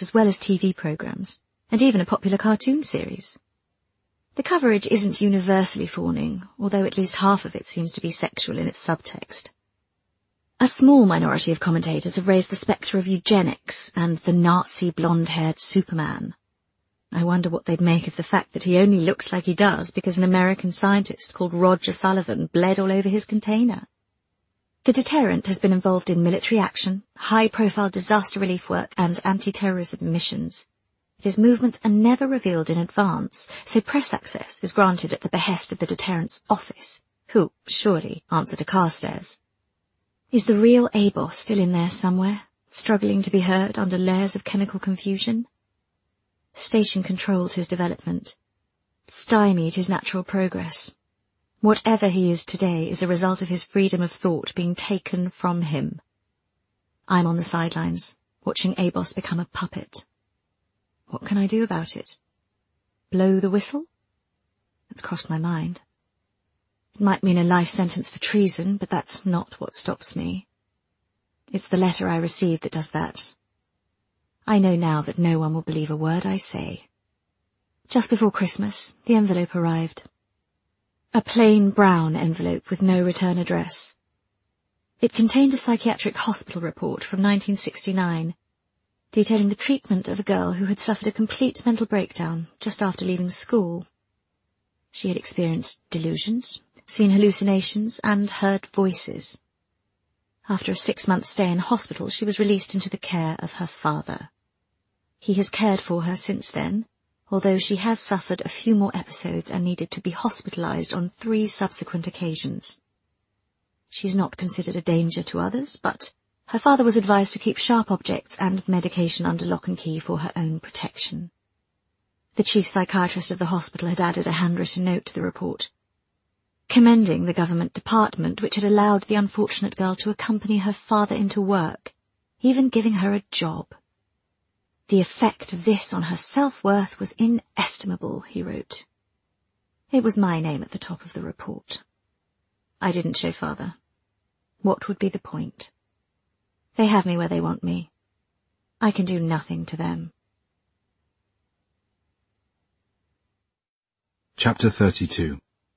as well as TV programmes, and even a popular cartoon series. The coverage isn't universally fawning, although at least half of it seems to be sexual in its subtext. A small minority of commentators have raised the spectre of eugenics and the Nazi blonde-haired Superman. I wonder what they'd make of the fact that he only looks like he does because an American scientist called Roger Sullivan bled all over his container. The deterrent has been involved in military action, high-profile disaster relief work and anti-terrorism missions. His movements are never revealed in advance, so press access is granted at the behest of the deterrent's office, who, surely, answer to Carstairs. Is the real ABOS still in there somewhere, struggling to be heard under layers of chemical confusion? Station controls his development, stymied his natural progress. Whatever he is today is a result of his freedom of thought being taken from him. I'm on the sidelines, watching ABOS become a puppet. What can I do about it? Blow the whistle? It's crossed my mind. It might mean a life sentence for treason, but that's not what stops me. It's the letter I received that does that. I know now that no one will believe a word I say. Just before Christmas, the envelope arrived. A plain brown envelope with no return address. It contained a psychiatric hospital report from 1969, detailing the treatment of a girl who had suffered a complete mental breakdown just after leaving school. She had experienced delusions, seen hallucinations, and heard voices. After a 6-month stay in hospital, she was released into the care of her father. He has cared for her since then, although she has suffered a few more episodes and needed to be hospitalized on 3 subsequent occasions. She's not considered a danger to others, but her father was advised to keep sharp objects and medication under lock and key for her own protection. The chief psychiatrist of the hospital had added a handwritten note to the report, commending the government department which had allowed the unfortunate girl to accompany her father into work, even giving her a job. The effect of this on her self-worth was inestimable, he wrote. It was my name at the top of the report. I didn't show father. What would be the point? They have me where they want me. I can do nothing to them. Chapter 32.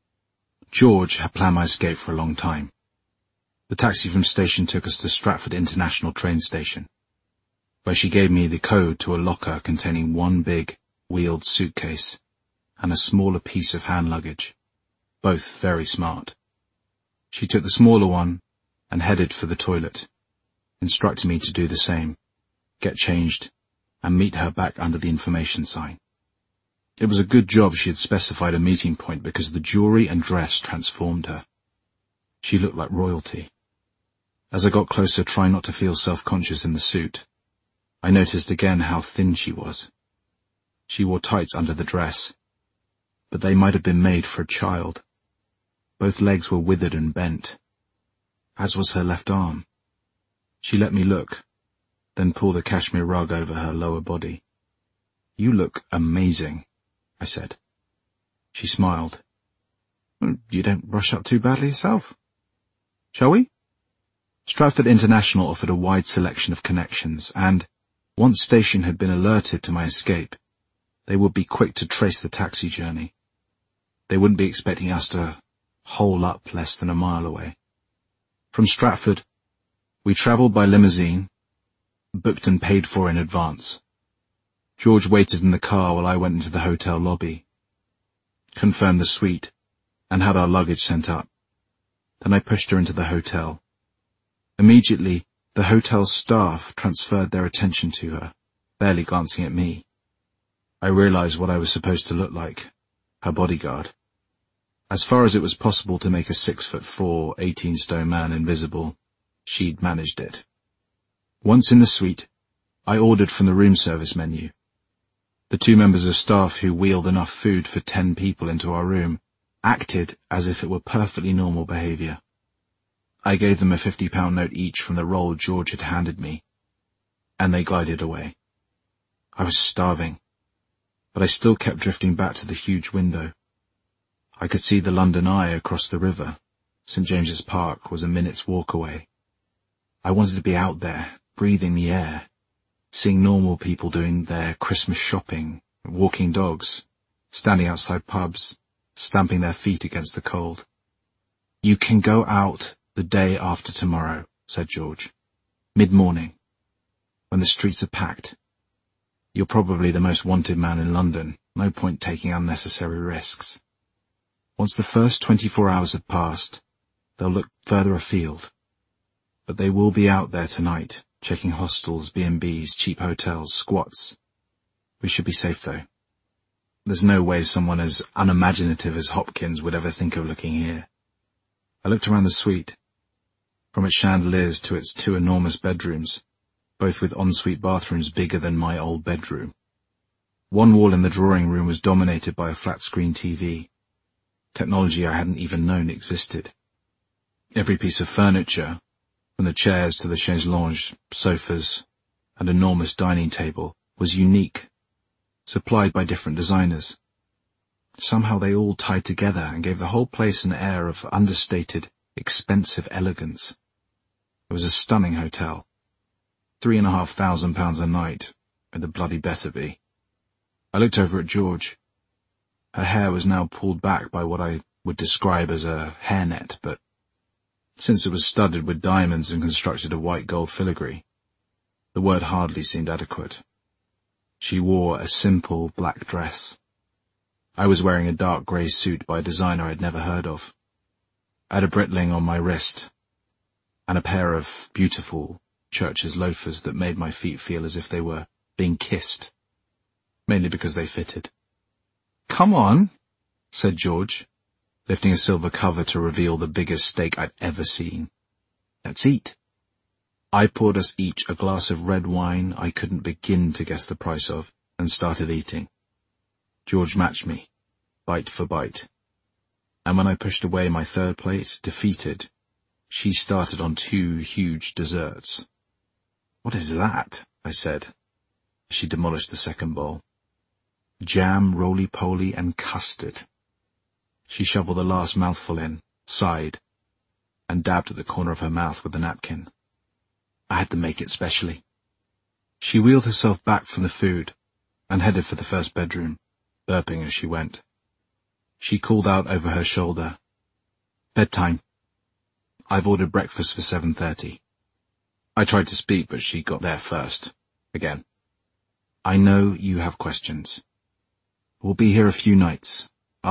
George had planned my escape for a long time. The taxi from station took us to Stratford International train station, where she gave me the code to a locker containing one big, wheeled suitcase and a smaller piece of hand luggage, both very smart. She took the smaller one and headed for the toilet, instructing me to do the same, get changed, and meet her back under the information sign. It was a good job she had specified a meeting point because the jewellery and dress transformed her. She looked like royalty. As I got closer, trying not to feel self-conscious in the suit, I noticed again how thin she was. She wore tights under the dress, but they might have been made for a child. Both legs were withered and bent, as was her left arm. She let me look, then pulled a cashmere rug over her lower body. "You look amazing," I said. She smiled. "You don't rush up too badly yourself. Shall we?" Stratford International offered a wide selection of connections, and, once station had been alerted to my escape, they would be quick to trace the taxi journey. They wouldn't be expecting us to hole up less than a mile away. From Stratford, we travelled by limousine, booked and paid for in advance. George waited in the car while I went into the hotel lobby, confirmed the suite, and had our luggage sent up. Then I pushed her into the hotel. Immediately, the hotel staff transferred their attention to her, barely glancing at me. I realized what I was supposed to look like, her bodyguard. As far as it was possible to make a 6'4", 18-stone man invisible, she'd managed it. Once in the suite, I ordered from the room service menu. The 2 members of staff who wheeled enough food for 10 people into our room acted as if it were perfectly normal behaviour. I gave them a £50 note each from the roll George had handed me, and they glided away. I was starving, but I still kept drifting back to the huge window. I could see the London Eye across the river. St. James's Park was a minute's walk away. I wanted to be out there, breathing the air, seeing normal people doing their Christmas shopping, walking dogs, standing outside pubs, stamping their feet against the cold. "You can go out the day after tomorrow," said George. "Mid-morning, when the streets are packed. You're probably the most wanted man in London. No point taking unnecessary risks. Once the first 24 hours have passed, they'll look further afield. But they will be out there tonight, checking hostels, B&Bs, cheap hotels, squats. We should be safe, though. There's no way someone as unimaginative as Hopkins would ever think of looking here." I looked around the suite, from its chandeliers to its 2 enormous bedrooms, both with ensuite bathrooms bigger than my old bedroom. One wall in the drawing room was dominated by a flat-screen TV, technology I hadn't even known existed. Every piece of furniture, from the chairs to the chaise longue, sofas, and enormous dining table, was unique, supplied by different designers. Somehow they all tied together and gave the whole place an air of understated, expensive elegance. It was a stunning hotel. £3,500 a night, it had bloody better be. I looked over at George. Her hair was now pulled back by what I would describe as a hairnet, but since it was studded with diamonds and constructed of white gold filigree, the word hardly seemed adequate. She wore a simple black dress. I was wearing a dark grey suit by a designer I'd never heard of. I had a Breitling on my wrist, and a pair of beautiful Church's loafers that made my feet feel as if they were being kissed, mainly because they fitted. "Come on," said George, lifting a silver cover to reveal the biggest steak I'd ever seen. "Let's eat." I poured us each a glass of red wine I couldn't begin to guess the price of, and started eating. George matched me, bite for bite. And when I pushed away my third plate, defeated, she started on 2 huge desserts. "What is that?" I said, as she demolished the second bowl. "Jam, roly-poly, and custard." She shoveled the last mouthful in, sighed, and dabbed at the corner of her mouth with a napkin. "I had to make it specially." She wheeled herself back from the food and headed for the first bedroom, burping as she went. She called out over her shoulder, "Bedtime. I've ordered breakfast for 7:30. I tried to speak, but she got there first. Again. "I know you have questions. We'll be here a few nights.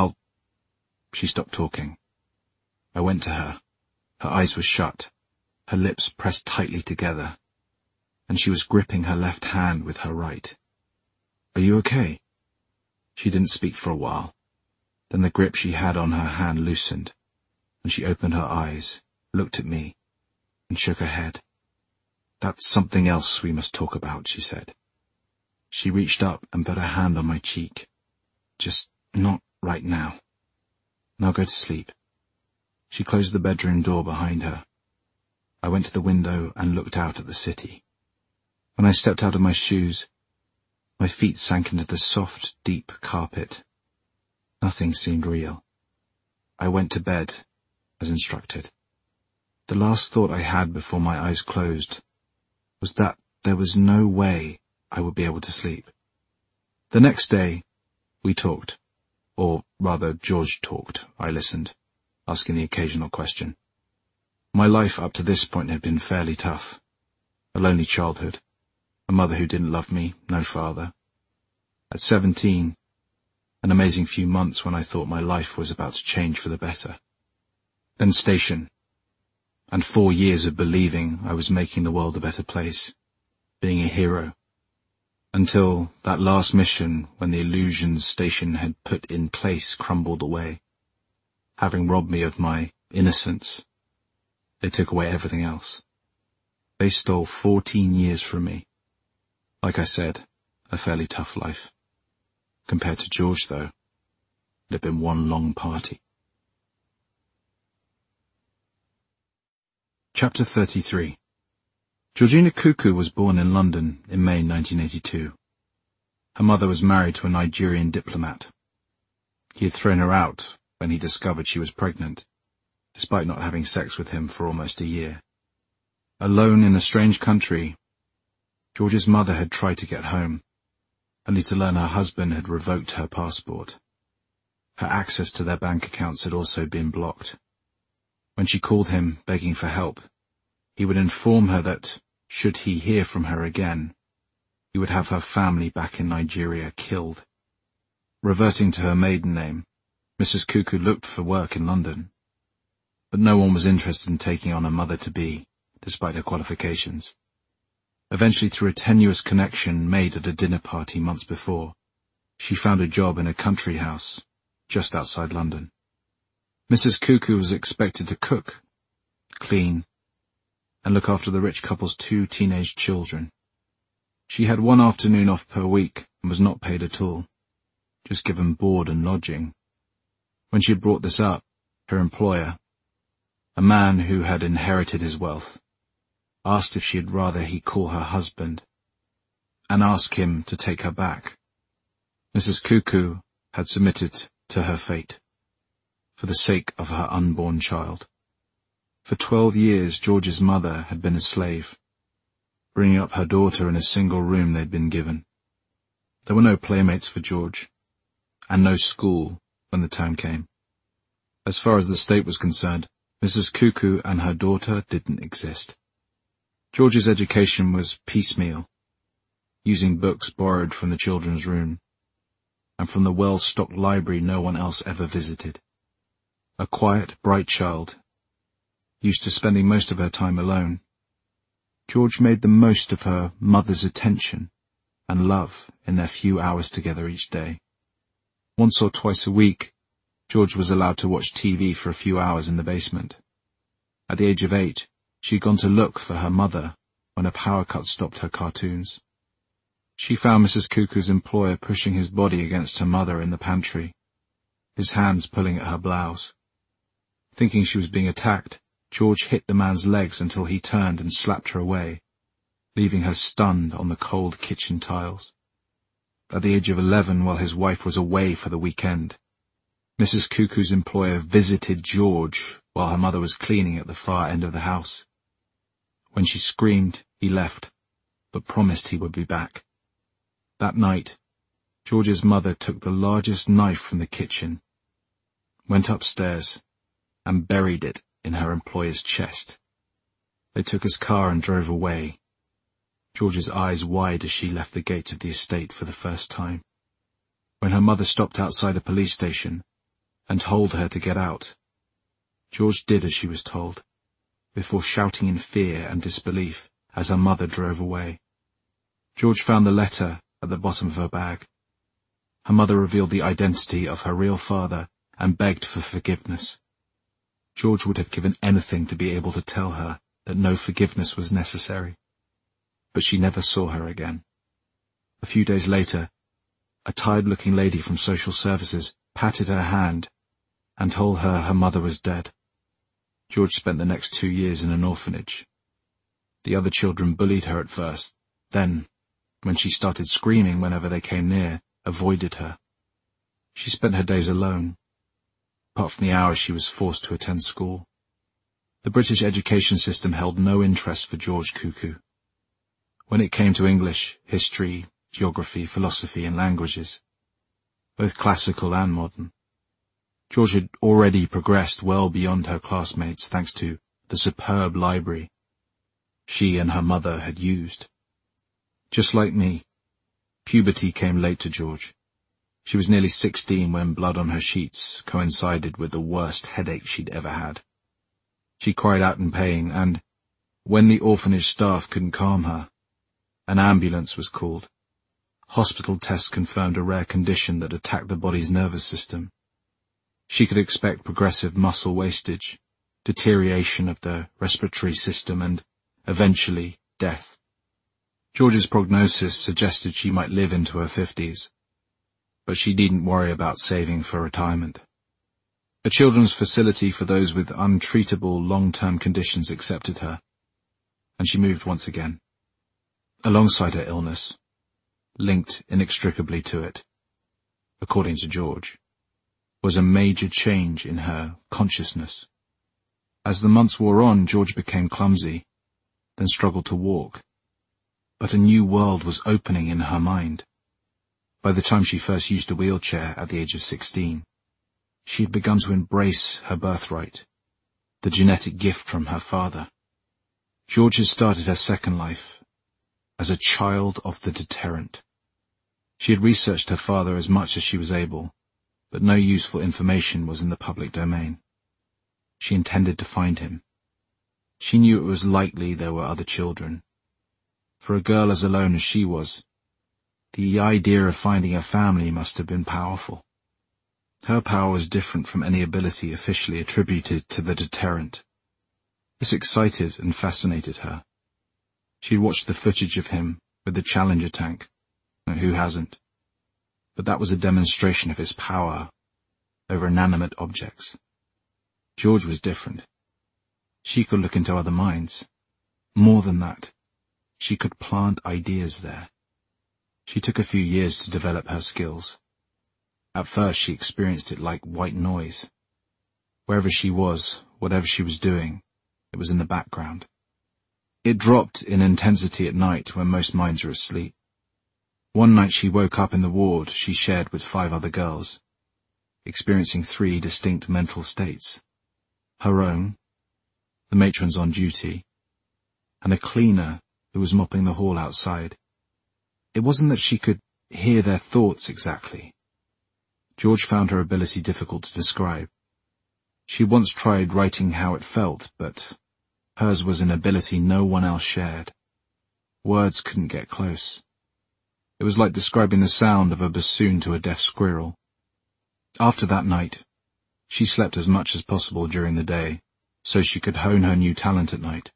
She stopped talking. I went to her. Her eyes were shut, her lips pressed tightly together, and she was gripping her left hand with her right. "Are you okay?" She didn't speak for a while. Then the grip she had on her hand loosened, and she opened her eyes, looked at me, and shook her head. "That's something else we must talk about," she said. She reached up and put her hand on my cheek. "Just not right now. Now go to sleep." She closed the bedroom door behind her. I went to the window and looked out at the city. When I stepped out of my shoes, my feet sank into the soft, deep carpet. Nothing seemed real. I went to bed, as instructed. The last thought I had before my eyes closed was that there was no way I would be able to sleep. The next day, we talked. Or rather, George talked. I listened, asking the occasional question. My life up to this point had been fairly tough. A lonely childhood. A mother who didn't love me, no father. At 17, an amazing few months when I thought my life was about to change for the better. Then station. And 4 years of believing I was making the world a better place, being a hero. Until that last mission when the illusions station had put in place crumbled away. Having robbed me of my innocence, they took away everything else. They stole 14 years from me. Like I said, a fairly tough life. Compared to George, though, it had been one long party. Chapter 33. Georgina Cuckoo was born in London in May 1982. Her mother was married to a Nigerian diplomat. He had thrown her out when he discovered she was pregnant, despite not having sex with him for almost a year. Alone in a strange country, George's mother had tried to get home, only to learn her husband had revoked her passport. Her access to their bank accounts had also been blocked. When she called him begging for help, he would inform her that, should he hear from her again, he would have her family back in Nigeria killed. Reverting to her maiden name, Mrs. Cuckoo looked for work in London, but no one was interested in taking on a mother-to-be, despite her qualifications. Eventually, through a tenuous connection made at a dinner party months before, she found a job in a country house just outside London. Mrs. Cuckoo was expected to cook, clean, and look after the rich couple's 2 teenage children. She had 1 afternoon off per week and was not paid at all, just given board and lodging. When she brought this up, her employer, a man who had inherited his wealth, asked if she'd rather he call her husband, and ask him to take her back. Mrs. Cuckoo had submitted to her fate, for the sake of her unborn child. For 12 years, George's mother had been a slave, bringing up her daughter in a single room they'd been given. There were no playmates for George, and no school when the time came. As far as the state was concerned, Mrs. Cuckoo and her daughter didn't exist. George's education was piecemeal, using books borrowed from the children's room, and from the well-stocked library no one else ever visited. A quiet, bright child, used to spending most of her time alone, George made the most of her mother's attention and love in their few hours together each day. Once or twice a week, George was allowed to watch TV for a few hours in the basement. At the age of 8, she'd gone to look for her mother when a power cut stopped her cartoons. She found Mrs. Cuckoo's employer pushing his body against her mother in the pantry, his hands pulling at her blouse. Thinking she was being attacked, George hit the man's legs until he turned and slapped her away, leaving her stunned on the cold kitchen tiles. At the age of 11, while his wife was away for the weekend, Mrs. Cuckoo's employer visited George while her mother was cleaning at the far end of the house. When she screamed, he left, but promised he would be back. That night, George's mother took the largest knife from the kitchen, went upstairs, and buried it in her employer's chest. They took his car and drove away, George's eyes wide as she left the gates of the estate for the first time. When her mother stopped outside a police station and told her to get out, George did as she was told, before shouting in fear and disbelief as her mother drove away. George found the letter at the bottom of her bag. Her mother revealed the identity of her real father and begged for forgiveness. George would have given anything to be able to tell her that no forgiveness was necessary. But she never saw her again. A few days later, a tired-looking lady from social services patted her hand and told her her mother was dead. George spent the next 2 years in an orphanage. The other children bullied her at first, then, when she started screaming whenever they came near, avoided her. She spent her days alone, apart from the hours she was forced to attend school. The British education system held no interest for George Cuckoo. When it came to English, history, geography, philosophy, and languages, both classical and modern, George had already progressed well beyond her classmates thanks to the superb library she and her mother had used. Just like me, puberty came late to George. She was nearly 16 when blood on her sheets coincided with the worst headache she'd ever had. She cried out in pain, and, when the orphanage staff couldn't calm her, an ambulance was called. Hospital tests confirmed a rare condition that attacked the body's nervous system. She could expect progressive muscle wastage, deterioration of the respiratory system, and, eventually, death. George's prognosis suggested she might live into her 50s, but she needn't worry about saving for retirement. A children's facility for those with untreatable long-term conditions accepted her, and she moved once again. Alongside her illness, linked inextricably to it, according to George, was a major change in her consciousness. As the months wore on, George became clumsy, then struggled to walk. but a new world was opening in her mind. By the time she first used a wheelchair at the age of 16, she had begun to embrace her birthright, the genetic gift from her father. George had started her second life as a child of the deterrent. She had researched her father as much as she was able, but no useful information was in the public domain. She intended to find him. She knew it was likely there were other children. For a girl as alone as she was, the idea of finding a family must have been powerful. Her power was different from any ability officially attributed to the deterrent. This excited and fascinated her. She'd watched the footage of him with the Challenger tank, and who hasn't? But that was a demonstration of his power over inanimate objects. George was different. She could look into other minds. More than that, she could plant ideas there. She took a few years to develop her skills. At first she experienced it like white noise. Wherever she was, whatever she was doing, it was in the background. It dropped in intensity at night when most minds are asleep. One night she woke up in the ward she shared with 5 other girls, experiencing 3 distinct mental states. Her own, the matron's on duty, and a cleaner who was mopping the hall outside. It wasn't that she could hear their thoughts exactly. George found her ability difficult to describe. She once tried writing how it felt, but hers was an ability no one else shared. Words couldn't get close. It was like describing the sound of a bassoon to a deaf squirrel. After that night, she slept as much as possible during the day, so she could hone her new talent at night.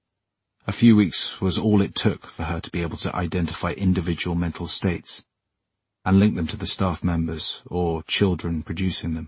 A few weeks was all it took for her to be able to identify individual mental states and link them to the staff members or children producing them.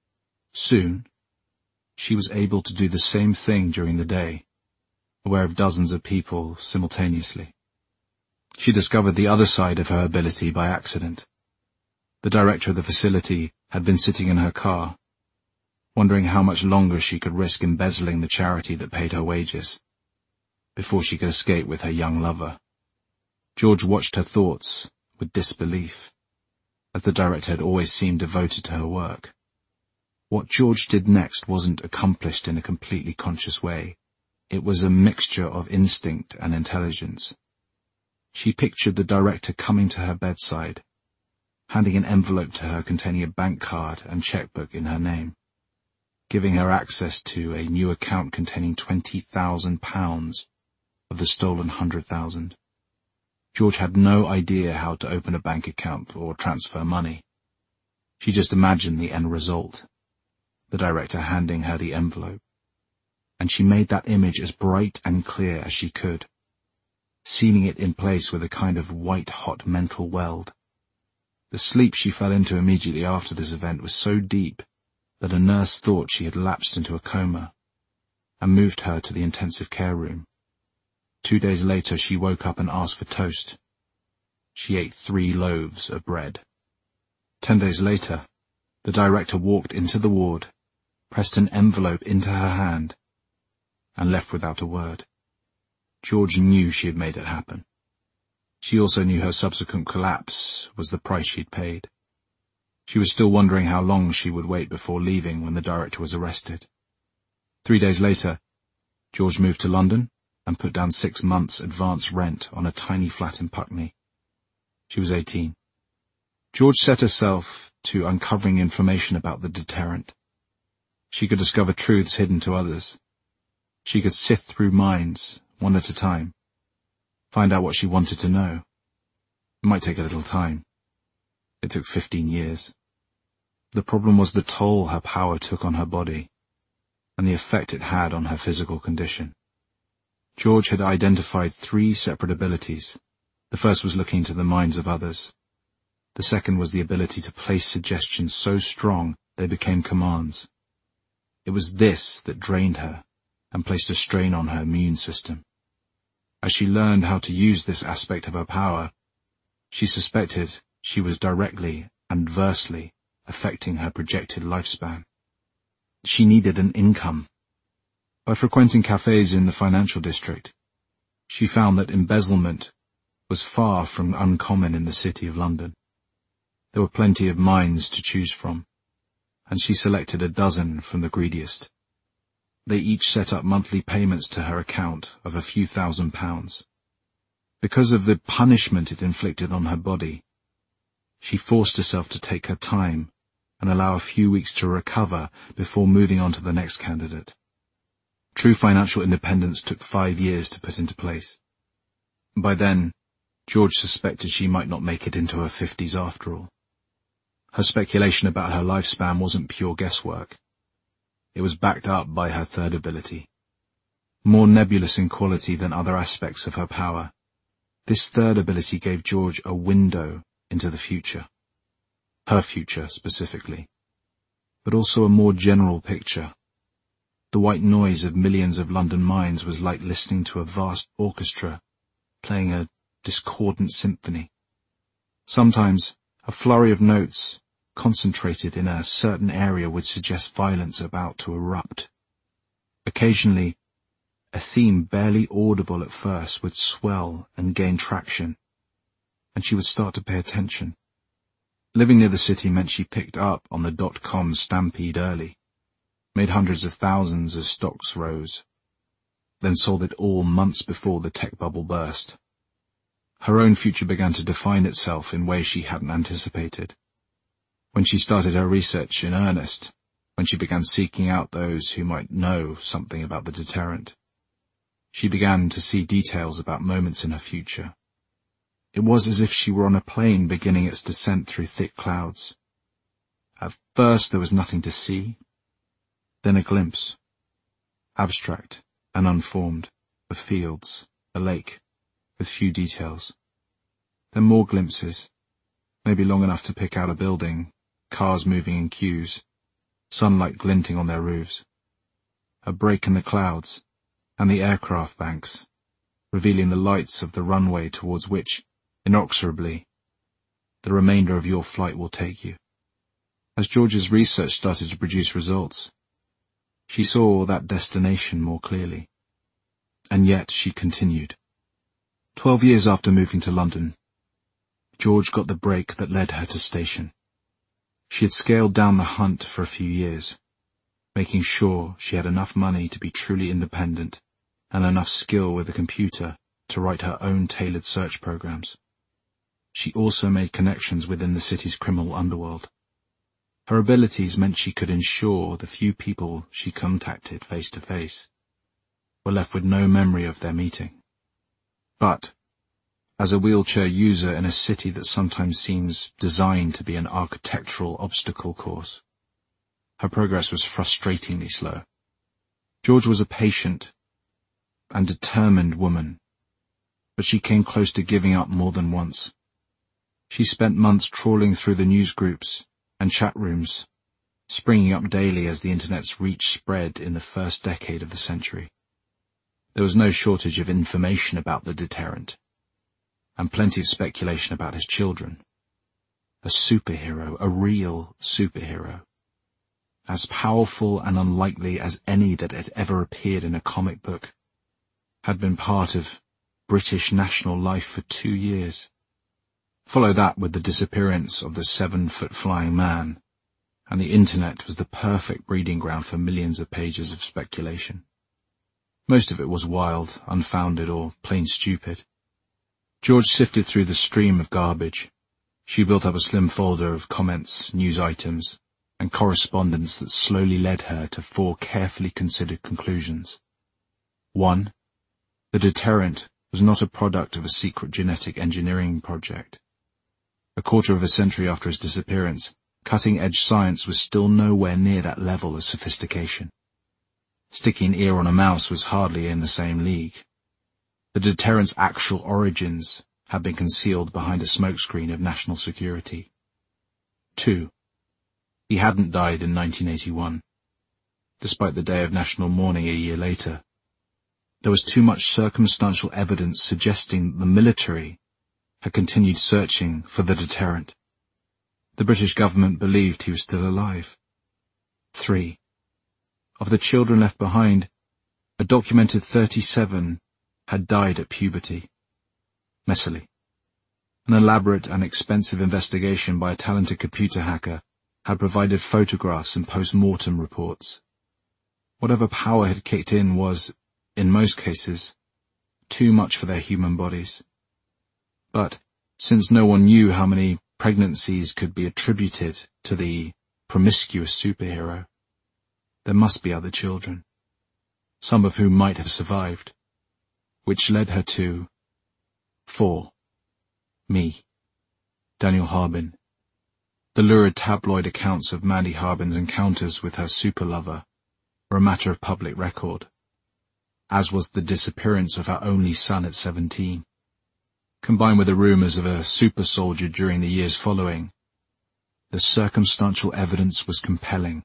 Soon, she was able to do the same thing during the day, aware of dozens of people simultaneously. She discovered the other side of her ability by accident. The director of the facility had been sitting in her car, wondering how much longer she could risk embezzling the charity that paid her wages, before she could escape with her young lover. George watched her thoughts with disbelief, as the director had always seemed devoted to her work. What George did next wasn't accomplished in a completely conscious way. It was a mixture of instinct and intelligence. She pictured the director coming to her bedside, handing an envelope to her containing a bank card and checkbook in her name, giving her access to a new account containing £20,000 of the stolen 100,000. George had no idea how to open a bank account or transfer money. She just imagined the end result, the director handing her the envelope, and she made that image as bright and clear as she could, sealing it in place with a kind of white-hot mental weld. The sleep she fell into immediately after this event was so deep that a nurse thought she had lapsed into a coma and moved her to the intensive care room. 2 days later she woke up and asked for toast. She ate 3 loaves of bread. 10 days later, the director walked into the ward, pressed an envelope into her hand, and left without a word. George knew she had made it happen. She also knew her subsequent collapse was the price she'd paid. She was still wondering how long she would wait before leaving when the director was arrested. 3 days later, George moved to London and put down 6 months' advance rent on a tiny flat in Putney. She was 18. George set herself to uncovering information about the deterrent. She could discover truths hidden to others. She could sift through minds, one at a time, find out what she wanted to know. It might take a little time. It took 15 years. The problem was the toll her power took on her body, and the effect it had on her physical condition. George had identified 3 separate abilities. The first was looking into the minds of others. The second was the ability to place suggestions so strong they became commands. It was this that drained her and placed a strain on her immune system. As she learned how to use this aspect of her power, she suspected she was directly and adversely affecting her projected lifespan. She needed an income. By frequenting cafes in the financial district, she found that embezzlement was far from uncommon in the City of London. There were plenty of mines to choose from, and she selected a dozen from the greediest. They each set up monthly payments to her account of a few £1,000s. Because of the punishment it inflicted on her body, she forced herself to take her time and allow a few weeks to recover before moving on to the next candidate. True financial independence took 5 years to put into place. By then, George suspected she might not make it into her 50s after all. Her speculation about her lifespan wasn't pure guesswork. It was backed up by her third ability. More nebulous in quality than other aspects of her power, this third ability gave George a window into the future. Her future, specifically. But also a more general picture. The white noise of millions of London minds was like listening to a vast orchestra playing a discordant symphony. Sometimes a flurry of notes concentrated in a certain area would suggest violence about to erupt. Occasionally, a theme barely audible at first would swell and gain traction, and she would start to pay attention. Living near the city meant she picked up on the dot-com stampede early, made hundreds of thousands as stocks rose, then sold it all months before the tech bubble burst. Her own future began to define itself in ways she hadn't anticipated. When she started her research in earnest, when she began seeking out those who might know something about the deterrent, she began to see details about moments in her future. It was as if she were on a plane beginning its descent through thick clouds. At first there was nothing to see, then a glimpse, abstract and unformed, of fields, a lake, with few details. Then more glimpses, maybe long enough to pick out a building, cars moving in queues, sunlight glinting on their roofs. A break in the clouds, and the aircraft banks, revealing the lights of the runway towards which, inexorably, the remainder of your flight will take you. As George's research started to produce results, she saw that destination more clearly. And yet she continued. 12 years after moving to London, George got the break that led her to station. She had scaled down the hunt for a few years, making sure she had enough money to be truly independent and enough skill with the computer to write her own tailored search programs. She also made connections within the city's criminal underworld. Her abilities meant she could ensure the few people she contacted face to face were left with no memory of their meeting. But, as a wheelchair user in a city that sometimes seems designed to be an architectural obstacle course, her progress was frustratingly slow. George was a patient and determined woman, but she came close to giving up more than once. She spent months trawling through the news groups and chat rooms, springing up daily as the Internet's reach spread in the first decade of the century. There was no shortage of information about the deterrent, and plenty of speculation about his children. A superhero, a real superhero, as powerful and unlikely as any that had ever appeared in a comic book, had been part of British national life for 2 years. Follow that with the disappearance of the 7-foot flying man, and the Internet was the perfect breeding ground for millions of pages of speculation. Most of it was wild, unfounded, or plain stupid. George sifted through the stream of garbage. She built up a slim folder of comments, news items, and correspondence that slowly led her to 4 carefully considered conclusions. 1. The deterrent was not a product of a secret genetic engineering project. A quarter of a century after his disappearance, cutting-edge science was still nowhere near that level of sophistication. Sticking an ear on a mouse was hardly in the same league. The deterrent's actual origins had been concealed behind a smokescreen of national security. 2. He hadn't died in 1981, despite the day of national mourning a year later. There was too much circumstantial evidence suggesting that the military had continued searching for the deterrent. The British government believed he was still alive. 3. Of the children left behind, a documented 37 had died at puberty. Messily, An elaborate and expensive investigation by a talented computer hacker had provided photographs and post-mortem reports. Whatever power had kicked in was, in most cases, too much for their human bodies. But, since no one knew how many pregnancies could be attributed to the promiscuous superhero, there must be other children, some of whom might have survived, which led her to 4. Me, Daniel Harbin. The lurid tabloid accounts of Mandy Harbin's encounters with her super-lover were a matter of public record, as was the disappearance of her only son at 17. Combined with the rumours of a super-soldier during the years following, the circumstantial evidence was compelling.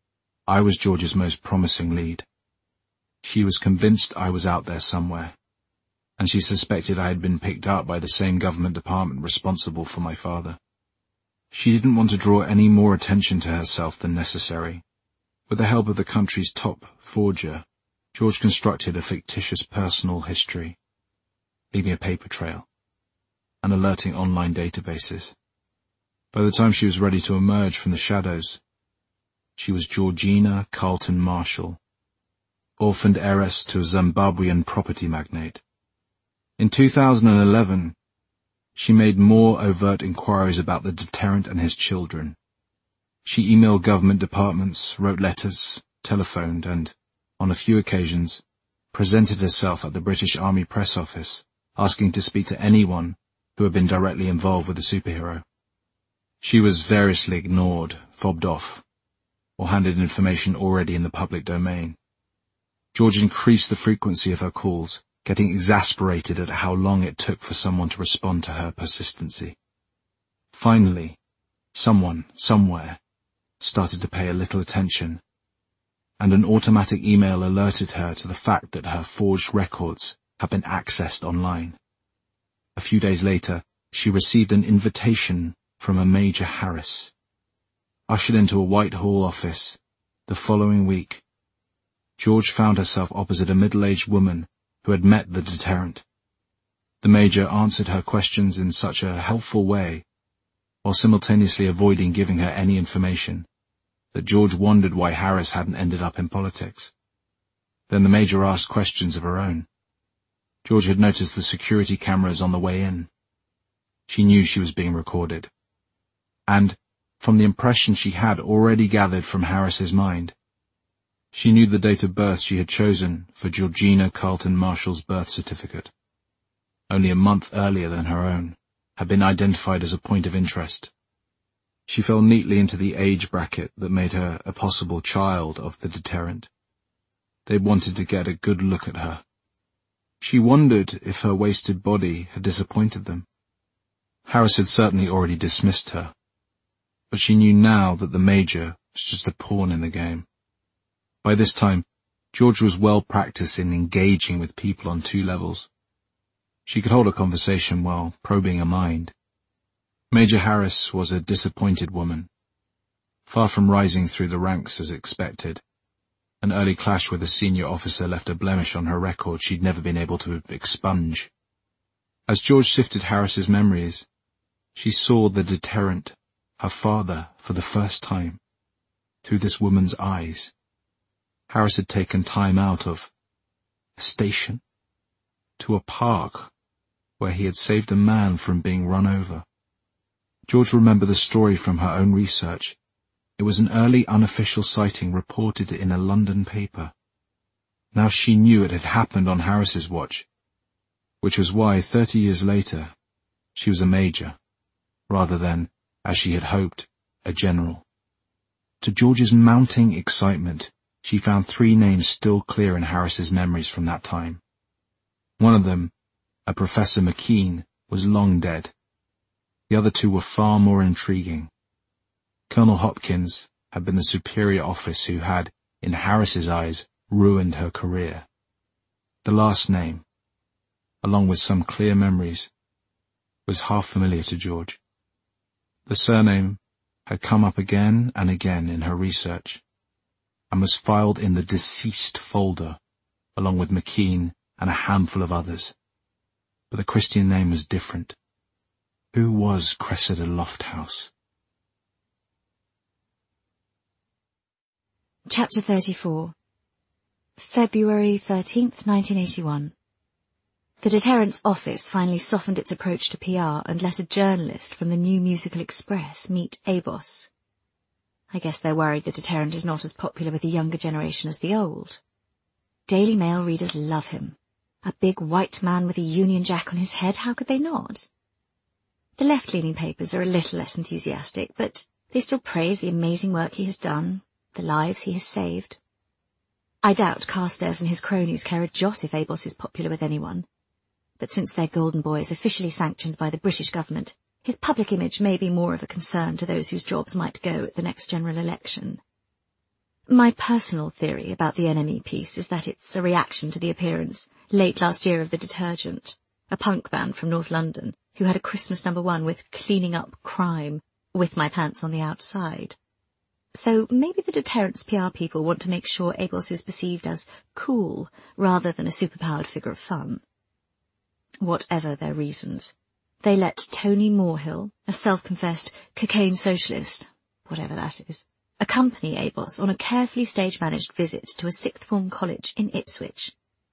I was George's most promising lead. She was convinced I was out there somewhere, and she suspected I had been picked up by the same government department responsible for my father. She didn't want to draw any more attention to herself than necessary. With the help of the country's top forger, George constructed a fictitious personal history, leaving a paper trail, and alerting online databases. By the time she was ready to emerge from the shadows, she was Georgina Carlton Marshall, orphaned heiress to a Zimbabwean property magnate. In 2011, she made more overt inquiries about the deterrent and his children. She emailed government departments, wrote letters, telephoned, and, on a few occasions, presented herself at the British Army press office, asking to speak to anyone who had been directly involved with the superhero. She was variously ignored, fobbed off, or handed information already in the public domain. George increased the frequency of her calls, getting exasperated at how long it took for someone to respond to her persistency. Finally, someone, somewhere, started to pay a little attention, and an automatic email alerted her to the fact that her forged records had been accessed online. A few days later, she received an invitation from a Major Harris. Ushered into a Whitehall office, the following week, George found herself opposite a middle-aged woman who had met the deterrent. The Major answered her questions in such a helpful way, while simultaneously avoiding giving her any information, that George wondered why Harris hadn't ended up in politics. Then the Major asked questions of her own. George had noticed the security cameras on the way in. She knew she was being recorded. And, from the impression she had already gathered from Harris's mind, she knew the date of birth she had chosen for Georgina Carlton Marshall's birth certificate, only a month earlier than her own, had been identified as a point of interest. She fell neatly into the age bracket that made her a possible child of the deterrent. They wanted to get a good look at her. She wondered if her wasted body had disappointed them. Harris had certainly already dismissed her, but she knew now that the Major was just a pawn in the game. By this time, George was well practiced in engaging with people on 2 levels. She could hold a conversation while probing a mind. Major Harris was a disappointed woman. Far from rising through the ranks as expected, an early clash with a senior officer left a blemish on her record she'd never been able to expunge. As George sifted Harris's memories, she saw the deterrent, her father, for the first time, through this woman's eyes. Harris had taken time out of a station to a park where he had saved a man from being run over. George remembered the story from her own research. It was an early unofficial sighting reported in a London paper. Now she knew it had happened on Harris's watch, which was why 30 years later she was a major, rather than, as she had hoped, a general. To George's mounting excitement, she found 3 names still clear in Harris's memories from that time. One of them, a Professor McKean, was long dead. The other 2 were far more intriguing. Colonel Hopkins had been the superior officer who had, in Harris's eyes, ruined her career. The last name, along with some clear memories, was half familiar to George. The surname had come up again and again in her research, and was filed in the deceased folder, along with McKean and a handful of others. But the Christian name was different. Who was Cressida Lofthouse? Chapter 34. February 13th, 1981. The Deterrence office finally softened its approach to PR and let a journalist from the New Musical Express meet ABOS. I guess they're worried the Deterrent is not as popular with the younger generation as the old. Daily Mail readers love him. A big white man with a Union Jack on his head, how could they not? The left-leaning papers are a little less enthusiastic, but they still praise the amazing work he has done, the lives he has saved. I doubt Carstairs and his cronies care a jot if ABOS is popular with anyone, but since their golden boy is officially sanctioned by the British government, his public image may be more of a concern to those whose jobs might go at the next general election. My personal theory about the NME piece is that it's a reaction to the appearance, late last year, of The Detergent, a punk band from North London, who had a Christmas #1 with Cleaning Up Crime, with my pants on the outside. So maybe the Deterrent's PR people want to make sure ABOS is perceived as cool, rather than a superpowered figure of fun. Whatever their reasons, they let Tony Moorhill, a self-confessed cocaine socialist, whatever that is, accompany ABOS on a carefully stage-managed visit to a sixth-form college in Ipswich.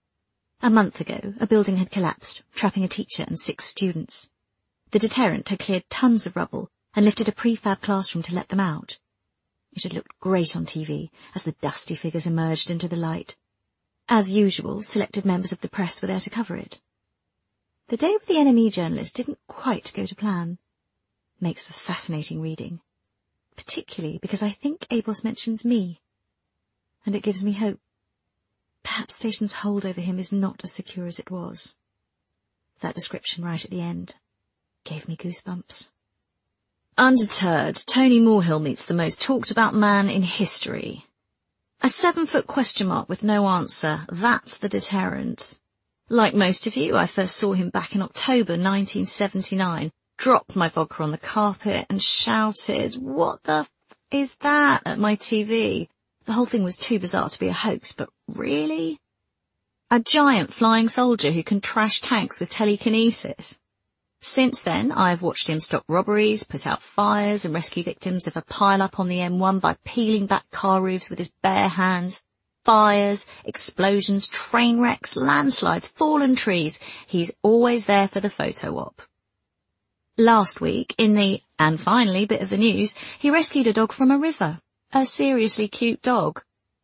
A month ago, a building had collapsed, trapping a teacher and 6 students. The Deterrent had cleared tons of rubble and lifted a prefab classroom to let them out. It had looked great on TV as the dusty figures emerged into the light. As usual, selected members of the press were there to cover it. The day with the NME journalist didn't quite go to plan. Makes for fascinating reading, particularly because I think ABOS mentions me, and it gives me hope. Perhaps Station's hold over him is not as secure as it was. That description right at the end gave me goosebumps. Undeterred, Tony Moorhill meets the most talked-about man in history. A 7-foot question mark with no answer, that's the Deterrent. Like most of you, I first saw him back in October 1979, dropped my vodka on the carpet and shouted, "What the f*** is that?" at my TV. The whole thing was too bizarre to be a hoax, but really? A giant flying soldier who can trash tanks with telekinesis. Since then, I've watched him stop robberies, put out fires and rescue victims of a pile-up on the M1 by peeling back car roofs with his bare hands. Fires, explosions, train wrecks, landslides, fallen trees. He's always there for the photo op. Last week, in the "and finally" bit of the news, he rescued a dog from a river. A seriously cute dog.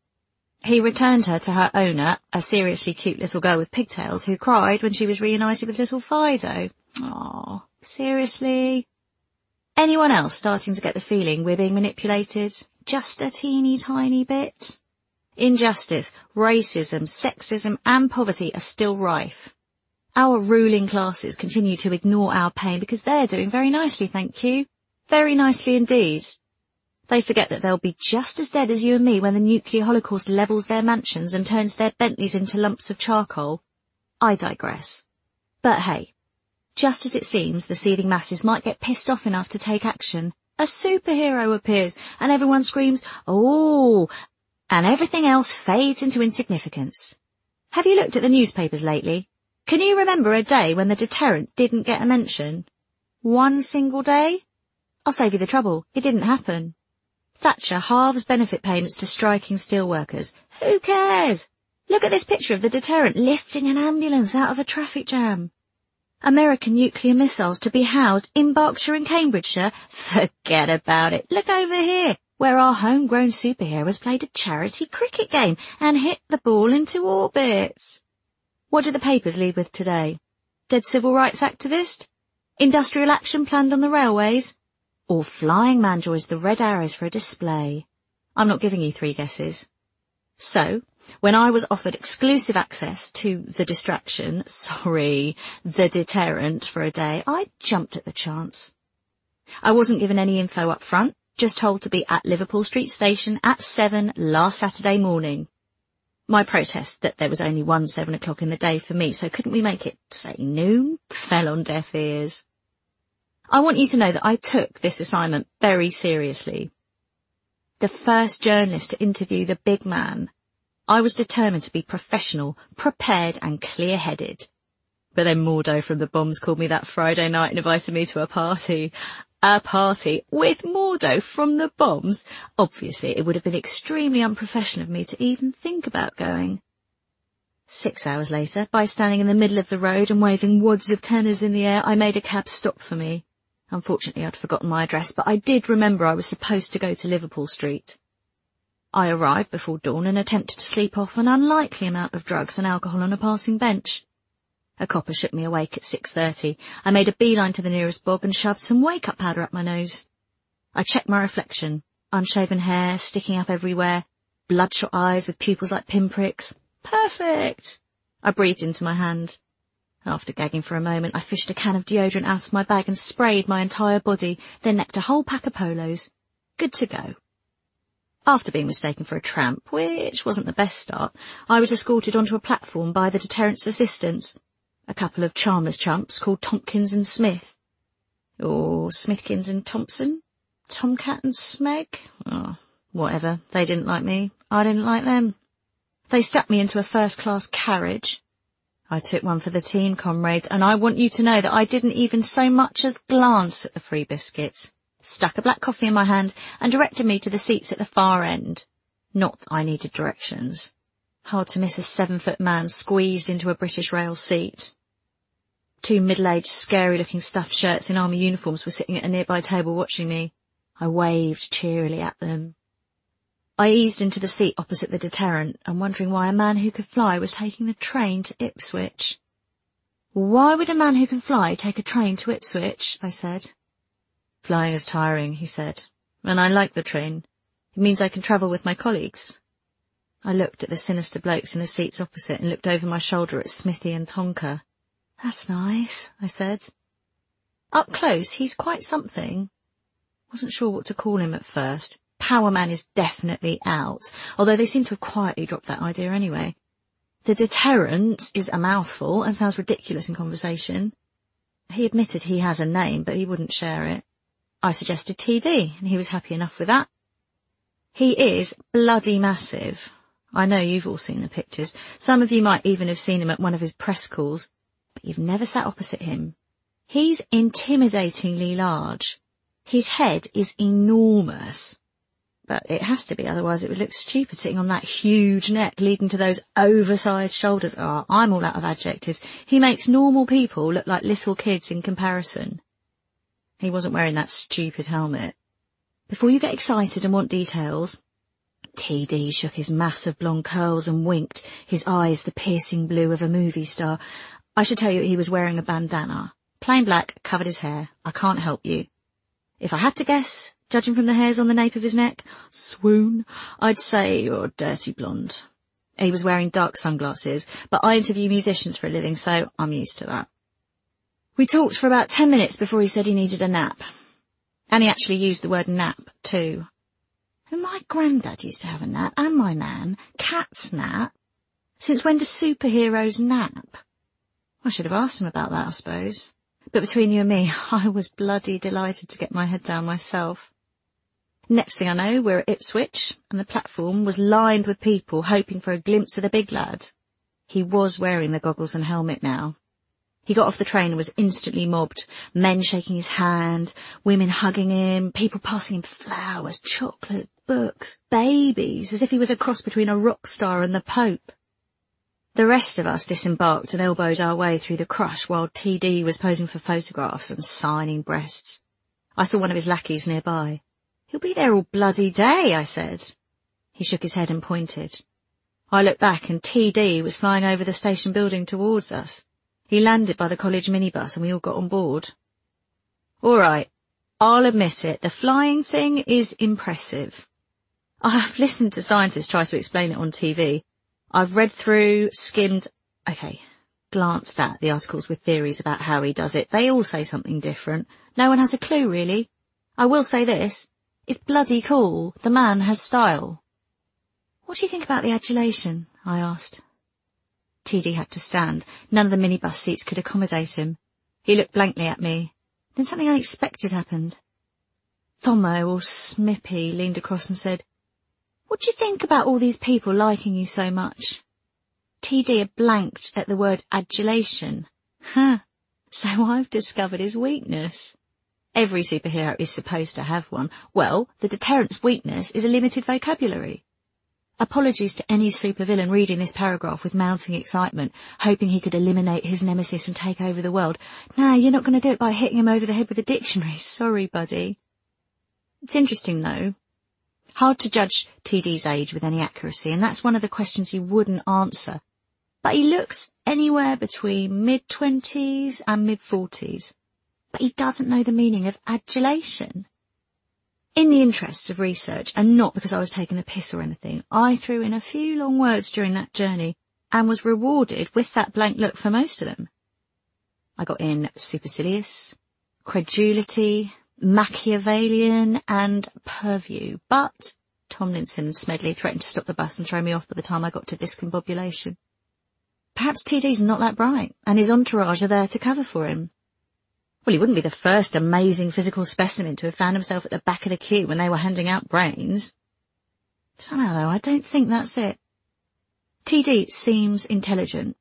He returned her to her owner, a seriously cute little girl with pigtails, who cried when she was reunited with little Fido. Aw, seriously? Anyone else starting to get the feeling we're being manipulated? Just a teeny tiny bit? Injustice, racism, sexism and poverty are still rife. Our ruling classes continue to ignore our pain because they're doing very nicely, thank you. Very nicely indeed. They forget that they'll be just as dead as you and me when the nuclear holocaust levels their mansions and turns their Bentleys into lumps of charcoal. I digress. But hey, just as it seems the seething masses might get pissed off enough to take action, a superhero appears and everyone screams, "Oh!" and everything else fades into insignificance. Have you looked at the newspapers lately? Can you remember a day when the Deterrent didn't get a mention? One single day? I'll save you the trouble. It didn't happen. Thatcher halves benefit payments to striking steelworkers. Who cares? Look at this picture of the Deterrent lifting an ambulance out of a traffic jam. American nuclear missiles to be housed in Berkshire and Cambridgeshire? Forget about it. Look over here, where our homegrown superheroes played a charity cricket game and hit the ball into orbit. What did the papers lead with today? Dead civil rights activist? Industrial action planned on the railways? Or flying man joins the Red Arrows for a display? I'm not giving you 3 guesses. So, when I was offered exclusive access to the Deterrent for a day, I jumped at the chance. I wasn't given any info up front, just told to be at Liverpool Street Station at 7 last Saturday morning. My protest that there was only one 7 o'clock in the day for me, so couldn't we make it, say, noon, fell on deaf ears. I want you to know that I took this assignment very seriously. The first journalist to interview the big man, I was determined to be professional, prepared and clear-headed. But then Mordo from the Bombs called me that Friday night and invited me to a party. A party with Mordo from the Bombs? Obviously, it would have been extremely unprofessional of me to even think about going. 6 hours later, by standing in the middle of the road and waving wads of tenors in the air, I made a cab stop for me. Unfortunately, I'd forgotten my address, but I did remember I was supposed to go to Liverpool Street. I arrived before dawn and attempted to sleep off an unlikely amount of drugs and alcohol on a passing bench. A copper shook me awake at 6:30. I made a beeline to the nearest bog and shoved some wake-up powder up my nose. I checked my reflection. Unshaven hair, sticking up everywhere, bloodshot eyes with pupils like pinpricks. Perfect! I breathed into my hand. After gagging for a moment, I fished a can of deodorant out of my bag and sprayed my entire body, then necked a whole pack of polos. Good to go. After being mistaken for a tramp, which wasn't the best start, I was escorted onto a platform by the deterrence assistants, a couple of charmless chumps called Tompkins and Smith. Or Smithkins and Thompson? Tomcat and Smeg? Oh, whatever. They didn't like me. I didn't like them. They strapped me into a first-class carriage. I took one for the team, comrades, and I want you to know that I didn't even so much as glance at the free biscuits, stuck a black coffee in my hand, and directed me to the seats at the far end. Not that I needed directions. Hard to miss a 7-foot man squeezed into a British Rail seat. 2 middle-aged, scary-looking stuffed shirts in army uniforms were sitting at a nearby table watching me. I waved cheerily at them. I eased into the seat opposite the deterrent and wondering why a man who could fly was taking the train to Ipswich. Why would a man who can fly take a train to Ipswich? I said. Flying is tiring, he said, and I like the train. It means I can travel with my colleagues. I looked at the sinister blokes in the seats opposite and looked over my shoulder at Smithy and Tonka. That's nice, I said. Up close, he's quite something. Wasn't sure what to call him at first. Power Man is definitely out, although they seem to have quietly dropped that idea anyway. The deterrent is a mouthful and sounds ridiculous in conversation. He admitted he has a name, but he wouldn't share it. I suggested TD, and he was happy enough with that. He is bloody massive. I know you've all seen the pictures. Some of you might even have seen him at one of his press calls, but you've never sat opposite him. He's intimidatingly large. His head is enormous. But it has to be, otherwise it would look stupid sitting on that huge neck leading to those oversized shoulders. Oh, I'm all out of adjectives. He makes normal people look like little kids in comparison. He wasn't wearing that stupid helmet. Before you get excited and want details, TD shook his mass of blonde curls and winked, his eyes the piercing blue of a movie star. I should tell you he was wearing a bandana. Plain black, covered his hair. I can't help you. If I had to guess, judging from the hairs on the nape of his neck, swoon, I'd say you're dirty blonde. He was wearing dark sunglasses, but I interview musicians for a living, so I'm used to that. We talked for about 10 minutes before he said he needed a nap. And he actually used the word nap, too. And my granddad used to have a nap, and my nan. Cat's nap. Since when do superheroes nap? I should have asked him about that, I suppose. But between you and me, I was bloody delighted to get my head down myself. Next thing I know, we're at Ipswich, and the platform was lined with people hoping for a glimpse of the big lad. He was wearing the goggles and helmet now. He got off the train and was instantly mobbed, men shaking his hand, women hugging him, people passing him flowers, chocolate, books, babies, as if he was a cross between a rock star and the Pope. The rest of us disembarked and elbowed our way through the crush while TD was posing for photographs and signing breasts. I saw one of his lackeys nearby. He'll be there all bloody day, I said. He shook his head and pointed. I looked back and TD was flying over the station building towards us. He landed by the college minibus and we all got on board. All right, I'll admit it, the flying thing is impressive. I've listened to scientists try to explain it on TV. I've read through, skimmed, glanced at the articles with theories about how he does it. They all say something different. No one has a clue, really. I will say this. It's bloody cool. The man has style. What do you think about the adulation? I asked. TD had to stand. None of the minibus seats could accommodate him. He looked blankly at me. Then something unexpected happened. Thomo, or Smippy, leaned across and said, "What do you think about all these people liking you so much?" TD had blanked at the word adulation. Ha! So I've discovered his weakness. Every superhero is supposed to have one. Well, the deterrent's weakness is a limited vocabulary. Apologies to any supervillain reading this paragraph with mounting excitement, hoping he could eliminate his nemesis and take over the world. No, you're not going to do it by hitting him over the head with a dictionary. Sorry, buddy. It's interesting, though. Hard to judge TD's age with any accuracy, and that's one of the questions he wouldn't answer. But he looks anywhere between mid-20s and mid-40s. But he doesn't know the meaning of adulation. In the interests of research, and not because I was taking the piss or anything, I threw in a few long words during that journey and was rewarded with that blank look for most of them. I got in supercilious, credulity, Machiavellian and purview, but Tomlinson and Smedley threatened to stop the bus and throw me off by the time I got to discombobulation. Perhaps TD's not that bright, and his entourage are there to cover for him. Well, he wouldn't be the first amazing physical specimen to have found himself at the back of the queue when they were handing out brains. Somehow, though, I don't think that's it. TD seems intelligent.